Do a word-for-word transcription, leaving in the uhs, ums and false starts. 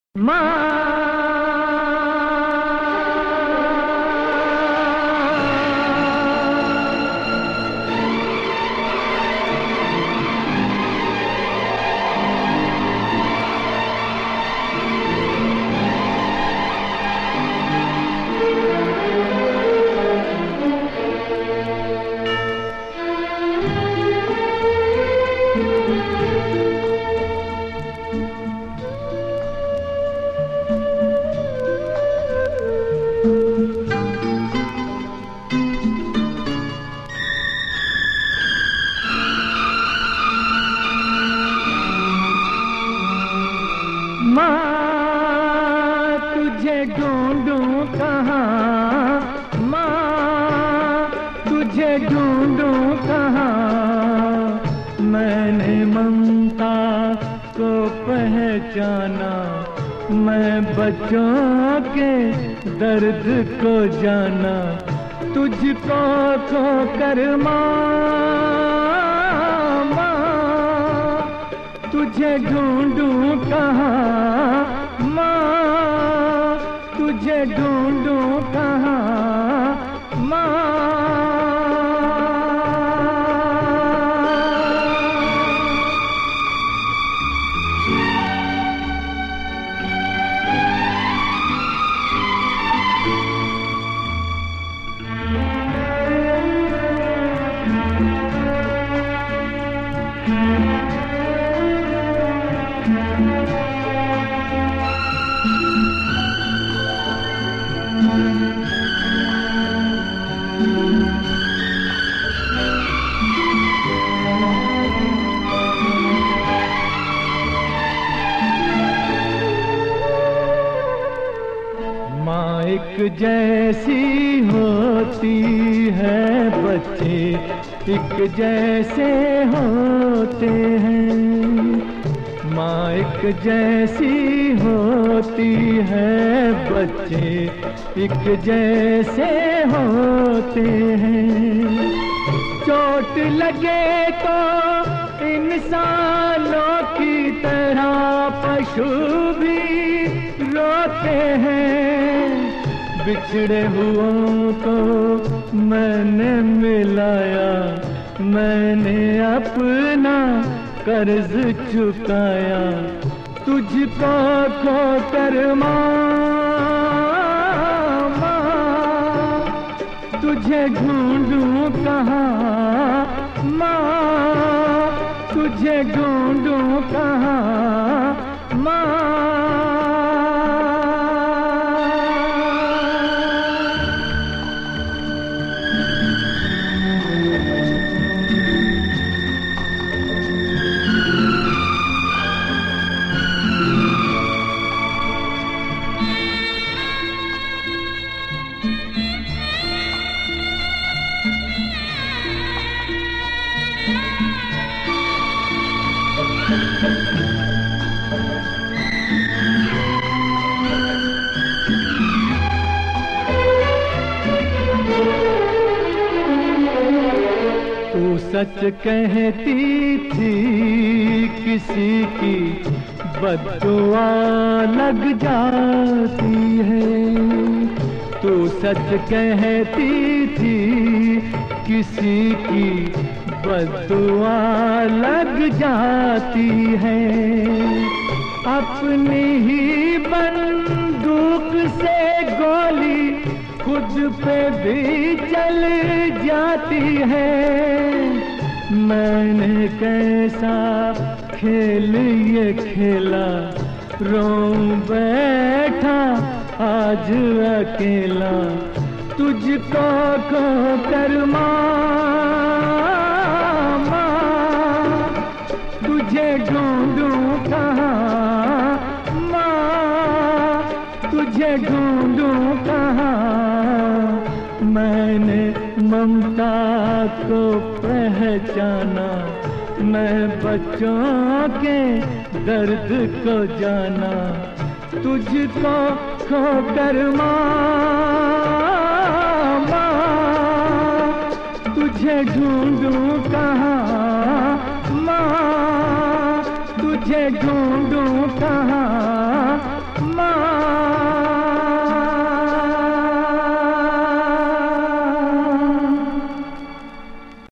माँ माँ तुझे ढूंढूं कहाँ, माँ तुझे ढूंढूं कहाँ। मैंने ममता को पहचाना, मैं बच्चों के दर्द को जाना। तुझको खो कर माँ, तुझे ढूंढूं कहाँ, माँ तुझे ढूंढूं कहाँ, माँ। माँ एक जैसी होती है, बच्चे एक जैसे होते हैं। माँ एक जैसी होती है, बच्चे एक जैसे होते हैं। चोट लगे तो इंसानों की तरह पशु भी रोते हैं। बिछड़े हुओं को मैंने मिलाया, मैंने अपना कर्ज चुकाया। तुझको खो कर माँ, तुझे ढूंढूं कहाँ, माँ तुझे ढूंढूं कहाँ, माँ। तू सच कहती थी, किसी की बद्दुआ लग जाती है। तू सच कहती थी, किसी की बद्दुआ लग जाती है। अपनी ही बंदूक से गोली खुद पे भी चल जाती है। मैंने कैसा खेल ये खेला, रो बैठा आज अकेला। तुझको खो कर माँ, तुझे ढूंढूं कहाँ, माँ तुझे ढूंढूं कहाँ। मैंने ममता को पहचाना, मैं बच्चों के दर्द को जाना। तुझको खो कर माँ, तुझे ढूंढूं कहाँ, माँ तुझे ढूंढूं कहाँ।